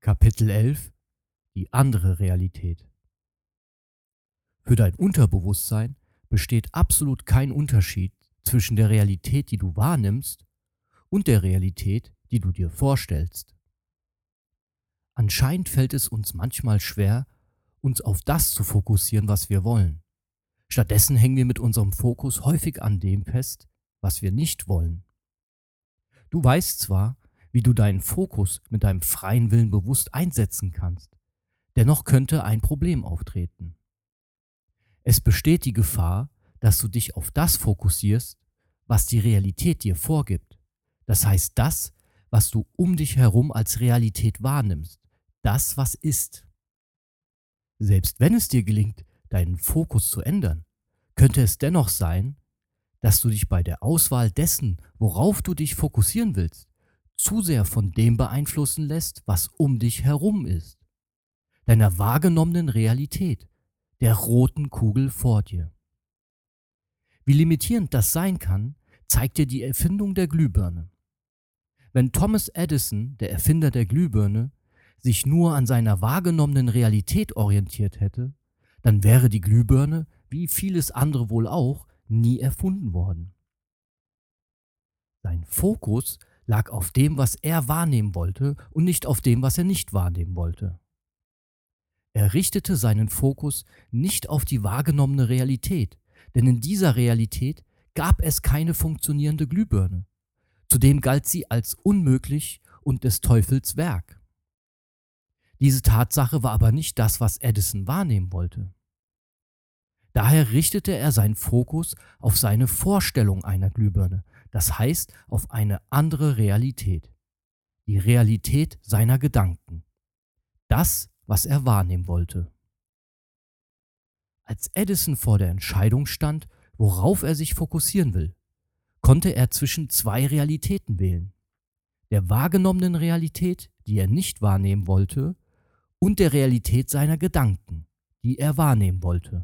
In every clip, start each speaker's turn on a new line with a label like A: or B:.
A: Kapitel 11: Die andere Realität. Für dein Unterbewusstsein besteht absolut kein Unterschied zwischen der Realität, die du wahrnimmst, und der Realität, die du dir vorstellst. Anscheinend fällt es uns manchmal schwer, uns auf das zu fokussieren, was wir wollen. Stattdessen hängen wir mit unserem Fokus häufig an dem fest, was wir nicht wollen. Du weißt zwar, wie du deinen Fokus mit deinem freien Willen bewusst einsetzen kannst, dennoch könnte ein Problem auftreten. Es besteht die Gefahr, dass du dich auf das fokussierst, was die Realität dir vorgibt. Das heißt das, was du um dich herum als Realität wahrnimmst, das, was ist. Selbst wenn es dir gelingt, deinen Fokus zu ändern, könnte es dennoch sein, dass du dich bei der Auswahl dessen, worauf du dich fokussieren willst, zu sehr von dem beeinflussen lässt, was um dich herum ist, deiner wahrgenommenen Realität, der roten Kugel vor dir. Wie limitierend das sein kann, zeigt dir die Erfindung der Glühbirne. Wenn Thomas Edison, der Erfinder der Glühbirne, sich nur an seiner wahrgenommenen Realität orientiert hätte, dann wäre die Glühbirne, wie vieles andere wohl auch, nie erfunden worden. Sein Fokus lag auf dem, was er wahrnehmen wollte und nicht auf dem, was er nicht wahrnehmen wollte. Er richtete seinen Fokus nicht auf die wahrgenommene Realität, denn in dieser Realität gab es keine funktionierende Glühbirne. Zudem galt sie als unmöglich und des Teufels Werk. Diese Tatsache war aber nicht das, was Edison wahrnehmen wollte. Daher richtete er seinen Fokus auf seine Vorstellung einer Glühbirne, das heißt auf eine andere Realität, die Realität seiner Gedanken, das, was er wahrnehmen wollte. Als Edison vor der Entscheidung stand, worauf er sich fokussieren will, konnte er zwischen zwei Realitäten wählen: der wahrgenommenen Realität, die er nicht wahrnehmen wollte, und der Realität seiner Gedanken, die er wahrnehmen wollte.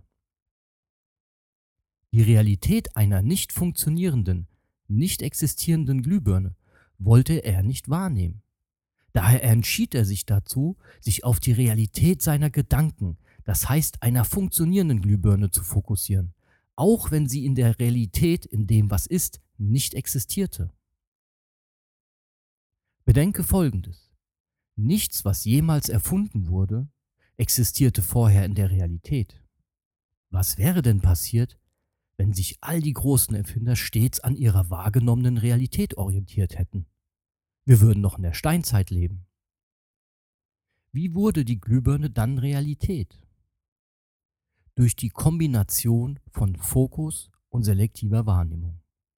A: Die Realität einer nicht funktionierenden, nicht existierenden Glühbirne wollte er nicht wahrnehmen. Daher entschied er sich dazu, sich auf die Realität seiner Gedanken, das heißt einer funktionierenden Glühbirne, zu fokussieren, auch wenn sie in der Realität, in dem was ist, nicht existierte. Bedenke Folgendes: Nichts, was jemals erfunden wurde, existierte vorher in der Realität. Was wäre denn passiert, wenn sich all die großen Erfinder stets an ihrer wahrgenommenen Realität orientiert hätten? Wir würden noch in der Steinzeit leben. Wie wurde die Glühbirne dann Realität? Durch die Kombination von Fokus und selektiver Wahrnehmung.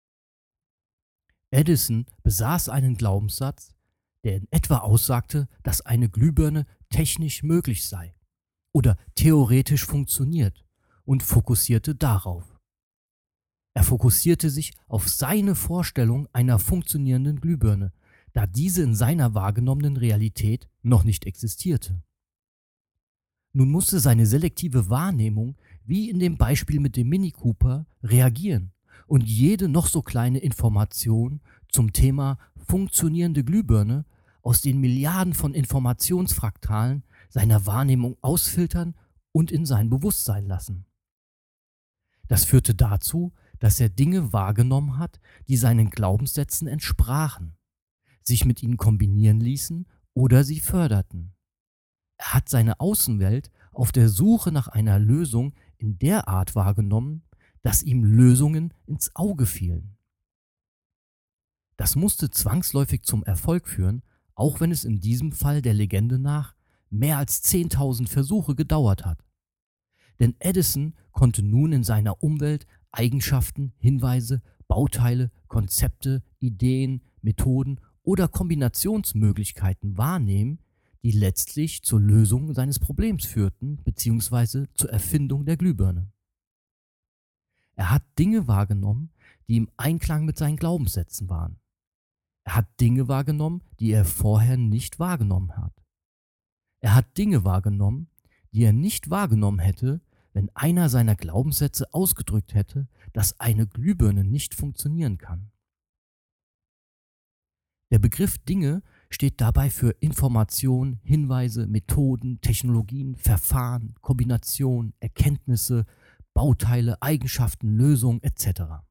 A: Edison besaß einen Glaubenssatz, der in etwa aussagte, dass eine Glühbirne technisch möglich sei oder theoretisch funktioniert, und fokussierte darauf. Er fokussierte sich auf seine Vorstellung einer funktionierenden Glühbirne, da diese in seiner wahrgenommenen Realität noch nicht existierte. Nun musste seine selektive Wahrnehmung, wie in dem Beispiel mit dem Mini Cooper, reagieren und jede noch so kleine Information zum Thema funktionierende Glühbirne aus den Milliarden von Informationsfraktalen seiner Wahrnehmung ausfiltern und in sein Bewusstsein lassen. Das führte dazu, dass er Dinge wahrgenommen hat, die seinen Glaubenssätzen entsprachen, sich mit ihnen kombinieren ließen oder sie förderten. Er hat seine Außenwelt auf der Suche nach einer Lösung in der Art wahrgenommen, dass ihm Lösungen ins Auge fielen. Das musste zwangsläufig zum Erfolg führen, auch wenn es in diesem Fall der Legende nach mehr als 10.000 Versuche gedauert hat. Denn Edison konnte nun in seiner Umwelt Eigenschaften, Hinweise, Bauteile, Konzepte, Ideen, Methoden oder Kombinationsmöglichkeiten wahrnehmen, die letztlich zur Lösung seines Problems führten bzw. zur Erfindung der Glühbirne. Er hat Dinge wahrgenommen, die im Einklang mit seinen Glaubenssätzen waren. Er hat Dinge wahrgenommen, die er vorher nicht wahrgenommen hat. Er hat Dinge wahrgenommen, die er nicht wahrgenommen hätte, wenn einer seiner Glaubenssätze ausgedrückt hätte, dass eine Glühbirne nicht funktionieren kann. Der Begriff Dinge steht dabei für Information, Hinweise, Methoden, Technologien, Verfahren, Kombinationen, Erkenntnisse, Bauteile, Eigenschaften, Lösungen etc.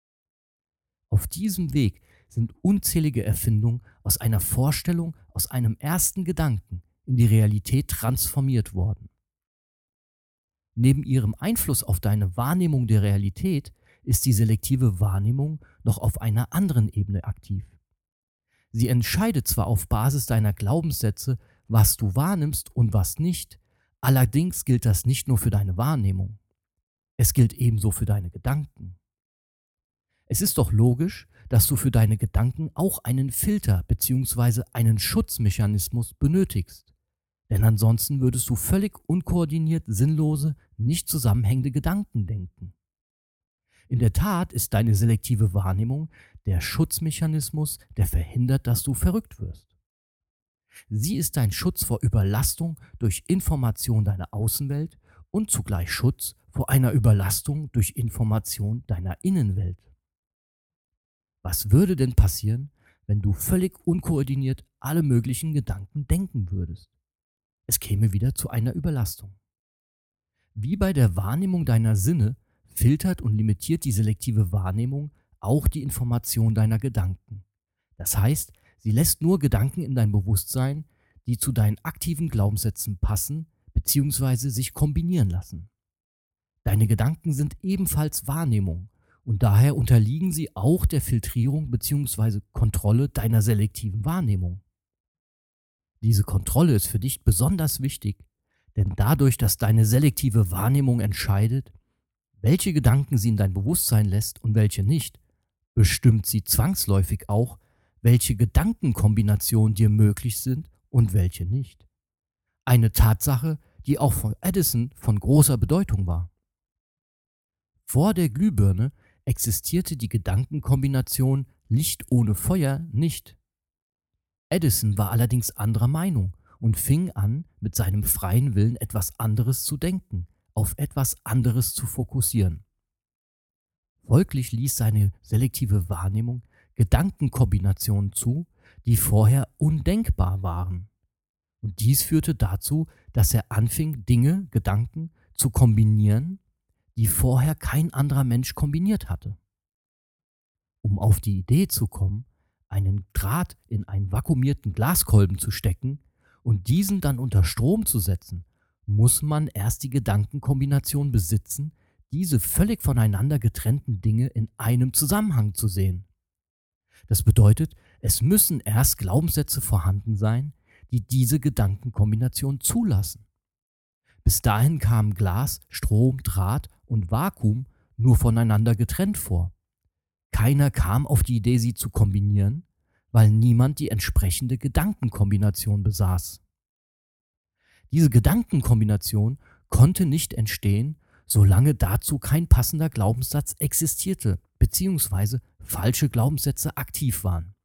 A: Auf diesem Weg sind unzählige Erfindungen aus einer Vorstellung, aus einem ersten Gedanken in die Realität transformiert worden. Neben ihrem Einfluss auf deine Wahrnehmung der Realität ist die selektive Wahrnehmung noch auf einer anderen Ebene aktiv. Sie entscheidet zwar auf Basis deiner Glaubenssätze, was du wahrnimmst und was nicht, allerdings gilt das nicht nur für deine Wahrnehmung. Es gilt ebenso für deine Gedanken. Es ist doch logisch, dass du für deine Gedanken auch einen Filter bzw. einen Schutzmechanismus benötigst. Denn ansonsten würdest du völlig unkoordiniert sinnlose, nicht zusammenhängende Gedanken denken. In der Tat ist deine selektive Wahrnehmung der Schutzmechanismus, der verhindert, dass du verrückt wirst. Sie ist dein Schutz vor Überlastung durch Information deiner Außenwelt und zugleich Schutz vor einer Überlastung durch Information deiner Innenwelt. Was würde denn passieren, wenn du völlig unkoordiniert alle möglichen Gedanken denken würdest? Es käme wieder zu einer Überlastung. Wie bei der Wahrnehmung deiner Sinne filtert und limitiert die selektive Wahrnehmung auch die Information deiner Gedanken. Das heißt, sie lässt nur Gedanken in dein Bewusstsein, die zu deinen aktiven Glaubenssätzen passen bzw. sich kombinieren lassen. Deine Gedanken sind ebenfalls Wahrnehmung und daher unterliegen sie auch der Filtrierung bzw. Kontrolle deiner selektiven Wahrnehmung. Diese Kontrolle ist für dich besonders wichtig, denn dadurch, dass deine selektive Wahrnehmung entscheidet, welche Gedanken sie in dein Bewusstsein lässt und welche nicht, bestimmt sie zwangsläufig auch, welche Gedankenkombinationen dir möglich sind und welche nicht. Eine Tatsache, die auch für Edison von großer Bedeutung war. Vor der Glühbirne existierte die Gedankenkombination Licht ohne Feuer nicht. Edison war allerdings anderer Meinung und fing an, mit seinem freien Willen etwas anderes zu denken, auf etwas anderes zu fokussieren. Folglich ließ seine selektive Wahrnehmung Gedankenkombinationen zu, die vorher undenkbar waren. Und dies führte dazu, dass er anfing, Dinge, Gedanken zu kombinieren, die vorher kein anderer Mensch kombiniert hatte. Um auf die Idee zu kommen, einen Draht in einen vakuumierten Glaskolben zu stecken und diesen dann unter Strom zu setzen, muss man erst die Gedankenkombination besitzen, diese völlig voneinander getrennten Dinge in einem Zusammenhang zu sehen. Das bedeutet, es müssen erst Glaubenssätze vorhanden sein, die diese Gedankenkombination zulassen. Bis dahin kamen Glas, Strom, Draht und Vakuum nur voneinander getrennt vor. Keiner kam auf die Idee, sie zu kombinieren, weil niemand die entsprechende Gedankenkombination besaß. Diese Gedankenkombination konnte nicht entstehen, solange dazu kein passender Glaubenssatz existierte, beziehungsweise falsche Glaubenssätze aktiv waren.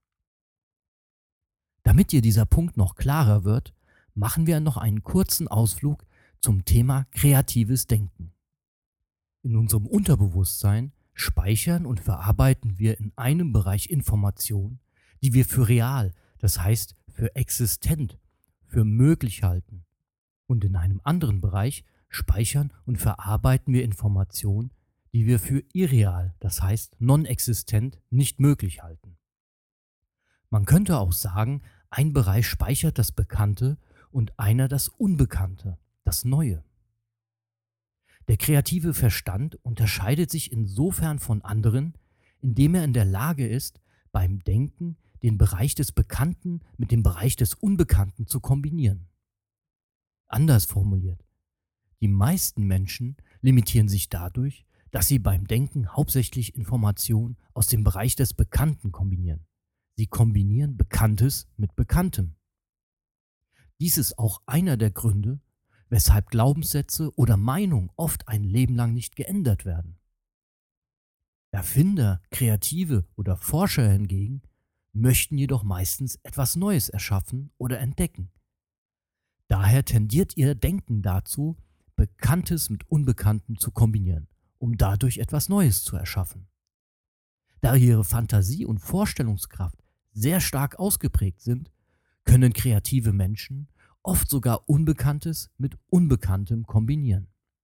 A: Damit dir dieser Punkt noch klarer wird, machen wir noch einen kurzen Ausflug zum Thema kreatives Denken. In unserem Unterbewusstsein speichern und verarbeiten wir in einem Bereich Informationen, die wir für real, das heißt für existent, für möglich halten. Und in einem anderen Bereich speichern und verarbeiten wir Informationen, die wir für irreal, das heißt non-existent, nicht möglich halten. Man könnte auch sagen, ein Bereich speichert das Bekannte und einer das Unbekannte, das Neue. Der kreative Verstand unterscheidet sich insofern von anderen, indem er in der Lage ist, beim Denken den Bereich des Bekannten mit dem Bereich des Unbekannten zu kombinieren. Anders formuliert, die meisten Menschen limitieren sich dadurch, dass sie beim Denken hauptsächlich Informationen aus dem Bereich des Bekannten kombinieren. Sie kombinieren Bekanntes mit Bekanntem. Dies ist auch einer der Gründe, weshalb Glaubenssätze oder Meinungen oft ein Leben lang nicht geändert werden. Erfinder, Kreative oder Forscher hingegen möchten jedoch meistens etwas Neues erschaffen oder entdecken. Daher tendiert ihr Denken dazu, Bekanntes mit Unbekanntem zu kombinieren, um dadurch etwas Neues zu erschaffen. Da ihre Fantasie und Vorstellungskraft sehr stark ausgeprägt sind, können kreative Menschen oft sogar Unbekanntes mit Unbekanntem kombinieren.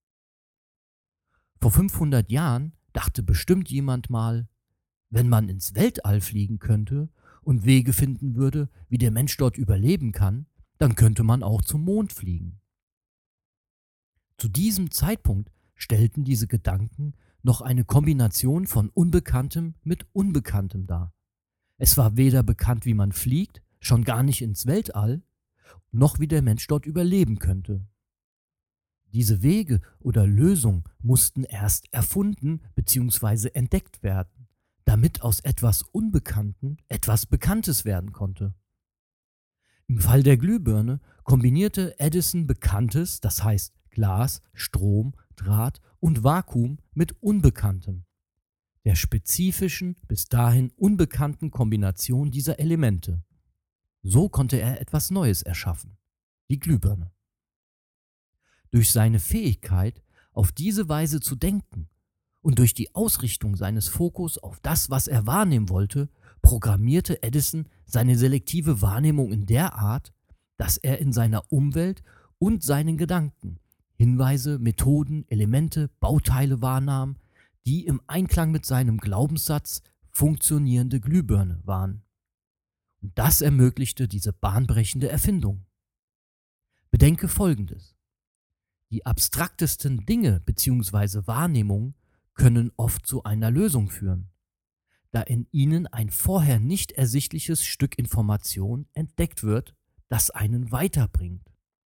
A: Vor 500 Jahren dachte bestimmt jemand mal, wenn man ins Weltall fliegen könnte und Wege finden würde, wie der Mensch dort überleben kann, dann könnte man auch zum Mond fliegen. Zu diesem Zeitpunkt stellten diese Gedanken noch eine Kombination von Unbekanntem mit Unbekanntem dar. Es war weder bekannt, wie man fliegt, schon gar nicht ins Weltall, noch wie der Mensch dort überleben könnte. Diese Wege oder Lösungen mussten erst erfunden bzw. entdeckt werden, damit aus etwas Unbekannten etwas Bekanntes werden konnte. Im Fall der Glühbirne kombinierte Edison Bekanntes, das heißt Glas, Strom, Draht und Vakuum mit Unbekanntem, der spezifischen, bis dahin unbekannten Kombination dieser Elemente. So konnte er etwas Neues erschaffen, die Glühbirne. Durch seine Fähigkeit, auf diese Weise zu denken und durch die Ausrichtung seines Fokus auf das, was er wahrnehmen wollte, programmierte Edison seine selektive Wahrnehmung in der Art, dass er in seiner Umwelt und seinen Gedanken Hinweise, Methoden, Elemente, Bauteile wahrnahm, die im Einklang mit seinem Glaubenssatz funktionierende Glühbirne waren. Und das ermöglichte diese bahnbrechende Erfindung. Bedenke Folgendes: Die abstraktesten Dinge bzw. Wahrnehmungen können oft zu einer Lösung führen, da in ihnen ein vorher nicht ersichtliches Stück Information entdeckt wird, das einen weiterbringt.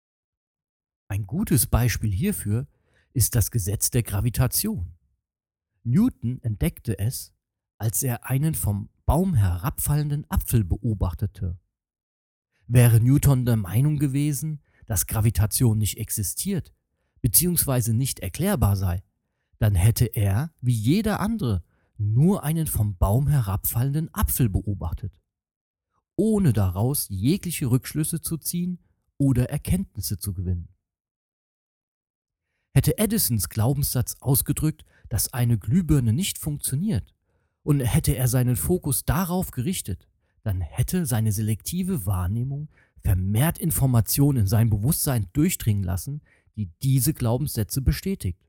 A: Ein gutes Beispiel hierfür ist das Gesetz der Gravitation. Newton entdeckte es, als er einen vom Baum herabfallenden Apfel beobachtete. Wäre Newton der Meinung gewesen, dass Gravitation nicht existiert bzw. nicht erklärbar sei, dann hätte er, wie jeder andere, nur einen vom Baum herabfallenden Apfel beobachtet, ohne daraus jegliche Rückschlüsse zu ziehen oder Erkenntnisse zu gewinnen. Hätte Edisons Glaubenssatz ausgedrückt, dass eine Glühbirne nicht funktioniert, und hätte er seinen Fokus darauf gerichtet, dann hätte seine selektive Wahrnehmung vermehrt Informationen in sein Bewusstsein durchdringen lassen, die diese Glaubenssätze bestätigt.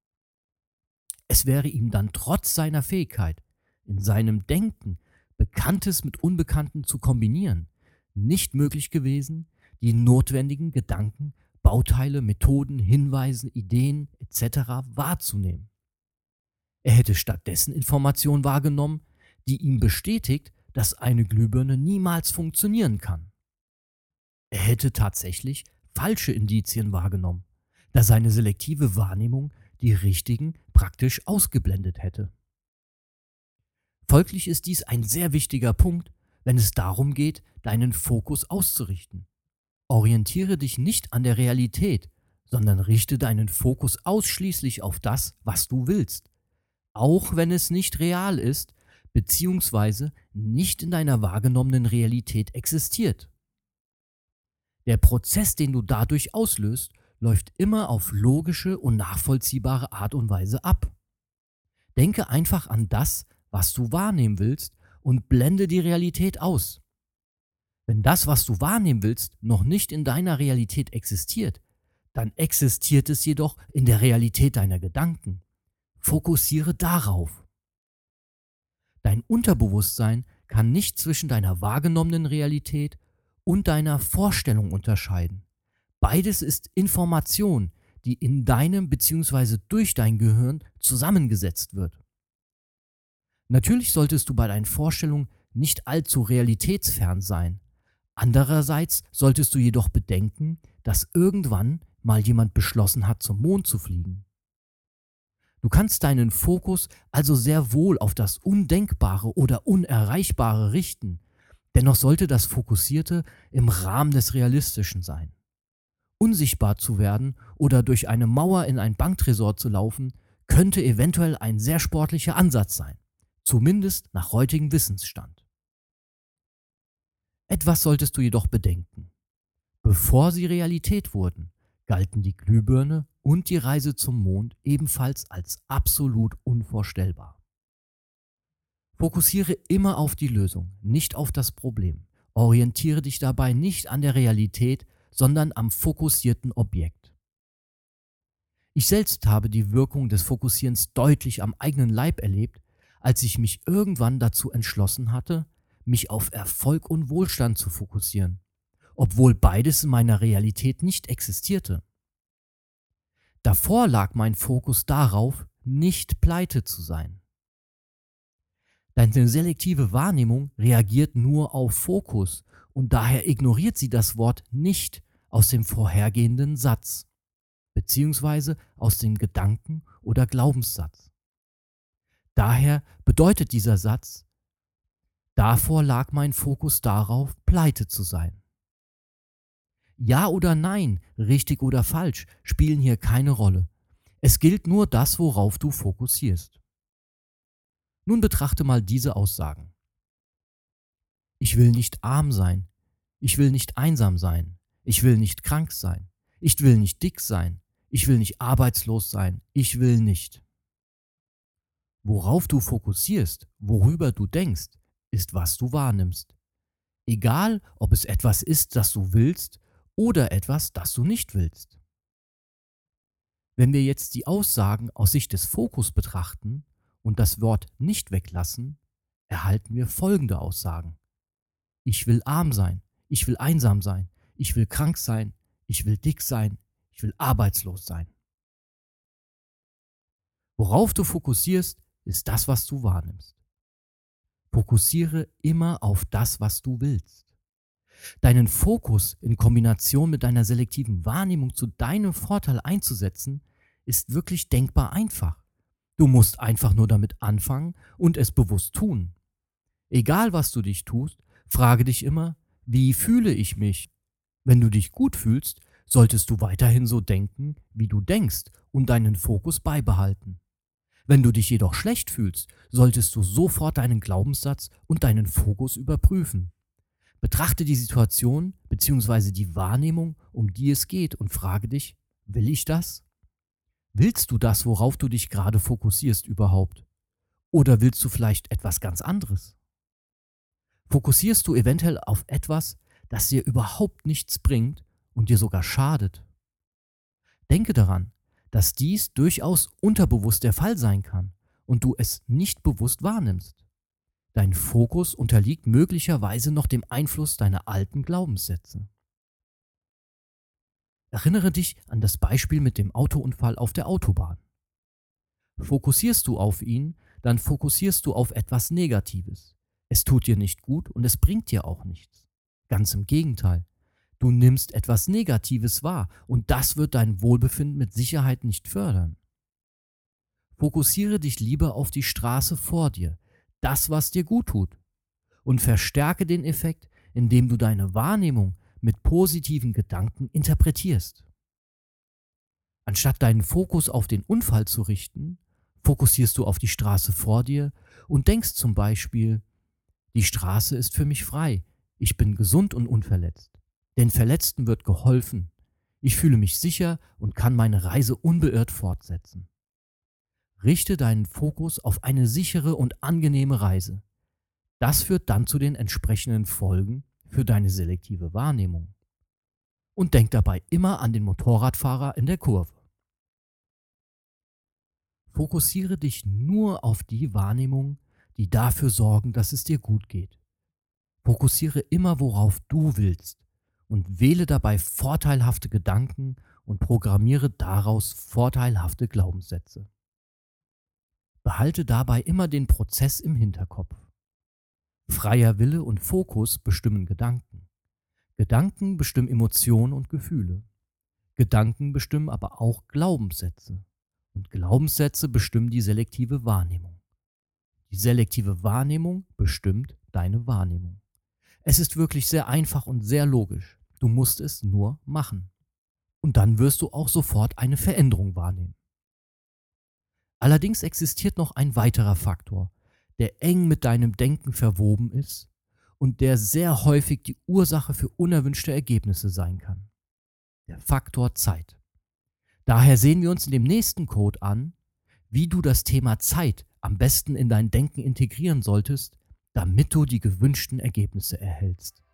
A: Es wäre ihm dann trotz seiner Fähigkeit, in seinem Denken Bekanntes mit Unbekannten zu kombinieren, nicht möglich gewesen, die notwendigen Gedanken, Bauteile, Methoden, Hinweise, Ideen etc. wahrzunehmen. Er hätte stattdessen Informationen wahrgenommen, die ihm bestätigt, dass eine Glühbirne niemals funktionieren kann. Er hätte tatsächlich falsche Indizien wahrgenommen, da seine selektive Wahrnehmung die richtigen praktisch ausgeblendet hätte. Folglich ist dies ein sehr wichtiger Punkt, wenn es darum geht, deinen Fokus auszurichten. Orientiere dich nicht an der Realität, sondern richte deinen Fokus ausschließlich auf das, was du willst, auch wenn es nicht real ist, beziehungsweise nicht in deiner wahrgenommenen Realität existiert. Der Prozess, den du dadurch auslöst, läuft immer auf logische und nachvollziehbare Art und Weise ab. Denke einfach an das, was du wahrnehmen willst, und blende die Realität aus. Wenn das, was du wahrnehmen willst, noch nicht in deiner Realität existiert, dann existiert es jedoch in der Realität deiner Gedanken. Fokussiere darauf. Dein Unterbewusstsein kann nicht zwischen deiner wahrgenommenen Realität und deiner Vorstellung unterscheiden. Beides ist Information, die in deinem bzw. durch dein Gehirn zusammengesetzt wird. Natürlich solltest du bei deinen Vorstellungen nicht allzu realitätsfern sein. Andererseits solltest du jedoch bedenken, dass irgendwann mal jemand beschlossen hat, zum Mond zu fliegen. Du kannst deinen Fokus also sehr wohl auf das Undenkbare oder Unerreichbare richten, dennoch sollte das Fokussierte im Rahmen des Realistischen sein. Unsichtbar zu werden oder durch eine Mauer in ein Banktresor zu laufen, könnte eventuell ein sehr sportlicher Ansatz sein, zumindest nach heutigem Wissensstand. Etwas solltest du jedoch bedenken. Bevor sie Realität wurden, galten die Glühbirne und die Reise zum Mond ebenfalls als absolut unvorstellbar. Fokussiere immer auf die Lösung, nicht auf das Problem. Orientiere dich dabei nicht an der Realität, sondern am fokussierten Objekt. Ich selbst habe die Wirkung des Fokussierens deutlich am eigenen Leib erlebt, als ich mich irgendwann dazu entschlossen hatte, mich auf Erfolg und Wohlstand zu fokussieren, obwohl beides in meiner Realität nicht existierte. Davor lag mein Fokus darauf, nicht pleite zu sein. Deine selektive Wahrnehmung reagiert nur auf Fokus und daher ignoriert sie das Wort nicht aus dem vorhergehenden Satz, beziehungsweise aus dem Gedanken- oder Glaubenssatz. Daher bedeutet dieser Satz: Davor lag mein Fokus darauf, pleite zu sein. Ja oder nein, richtig oder falsch, spielen hier keine Rolle. Es gilt nur das, worauf du fokussierst. Nun betrachte mal diese Aussagen. Ich will nicht arm sein. Ich will nicht einsam sein. Ich will nicht krank sein. Ich will nicht dick sein. Ich will nicht arbeitslos sein. Ich will nicht. Worauf du fokussierst, worüber du denkst, ist, was du wahrnimmst. Egal, ob es etwas ist, das du willst oder etwas, das du nicht willst. Wenn wir jetzt die Aussagen aus Sicht des Fokus betrachten und das Wort nicht weglassen, erhalten wir folgende Aussagen. Ich will arm sein, ich will einsam sein, ich will krank sein, ich will dick sein, ich will arbeitslos sein. Worauf du fokussierst, ist das, was du wahrnimmst. Fokussiere immer auf das, was du willst. Deinen Fokus in Kombination mit deiner selektiven Wahrnehmung zu deinem Vorteil einzusetzen, ist wirklich denkbar einfach. Du musst einfach nur damit anfangen und es bewusst tun. Egal was du dich tust, frage dich immer, wie fühle ich mich? Wenn du dich gut fühlst, solltest du weiterhin so denken, wie du denkst und deinen Fokus beibehalten. Wenn du dich jedoch schlecht fühlst, solltest du sofort deinen Glaubenssatz und deinen Fokus überprüfen. Betrachte die Situation bzw. die Wahrnehmung, um die es geht und frage dich, will ich das? Willst du das, worauf du dich gerade fokussierst überhaupt? Oder willst du vielleicht etwas ganz anderes? Fokussierst du eventuell auf etwas, das dir überhaupt nichts bringt und dir sogar schadet? Denke daran, dass dies durchaus unterbewusst der Fall sein kann und du es nicht bewusst wahrnimmst. Dein Fokus unterliegt möglicherweise noch dem Einfluss deiner alten Glaubenssätze. Erinnere dich an das Beispiel mit dem Autounfall auf der Autobahn. Fokussierst du auf ihn, dann fokussierst du auf etwas Negatives. Es tut dir nicht gut und es bringt dir auch nichts. Ganz im Gegenteil. Du nimmst etwas Negatives wahr und das wird dein Wohlbefinden mit Sicherheit nicht fördern. Fokussiere dich lieber auf die Straße vor dir, das, was dir gut tut, und verstärke den Effekt, indem du deine Wahrnehmung mit positiven Gedanken interpretierst. Anstatt deinen Fokus auf den Unfall zu richten, fokussierst du auf die Straße vor dir und denkst zum Beispiel: Die Straße ist für mich frei, ich bin gesund und unverletzt. Den Verletzten wird geholfen. Ich fühle mich sicher und kann meine Reise unbeirrt fortsetzen. Richte deinen Fokus auf eine sichere und angenehme Reise. Das führt dann zu den entsprechenden Folgen für deine selektive Wahrnehmung. Und denk dabei immer an den Motorradfahrer in der Kurve. Fokussiere dich nur auf die Wahrnehmungen, die dafür sorgen, dass es dir gut geht. Fokussiere immer, worauf du willst und wähle dabei vorteilhafte Gedanken und programmiere daraus vorteilhafte Glaubenssätze. Behalte dabei immer den Prozess im Hinterkopf. Freier Wille und Fokus bestimmen Gedanken. Gedanken bestimmen Emotionen und Gefühle. Gedanken bestimmen aber auch Glaubenssätze. Und Glaubenssätze bestimmen die selektive Wahrnehmung. Die selektive Wahrnehmung bestimmt deine Wahrnehmung. Es ist wirklich sehr einfach und sehr logisch. Du musst es nur machen. Und dann wirst du auch sofort eine Veränderung wahrnehmen. Allerdings existiert noch ein weiterer Faktor, der eng mit deinem Denken verwoben ist und der sehr häufig die Ursache für unerwünschte Ergebnisse sein kann. Der Faktor Zeit. Daher sehen wir uns in dem nächsten Code an, wie du das Thema Zeit am besten in dein Denken integrieren solltest, damit du die gewünschten Ergebnisse erhältst.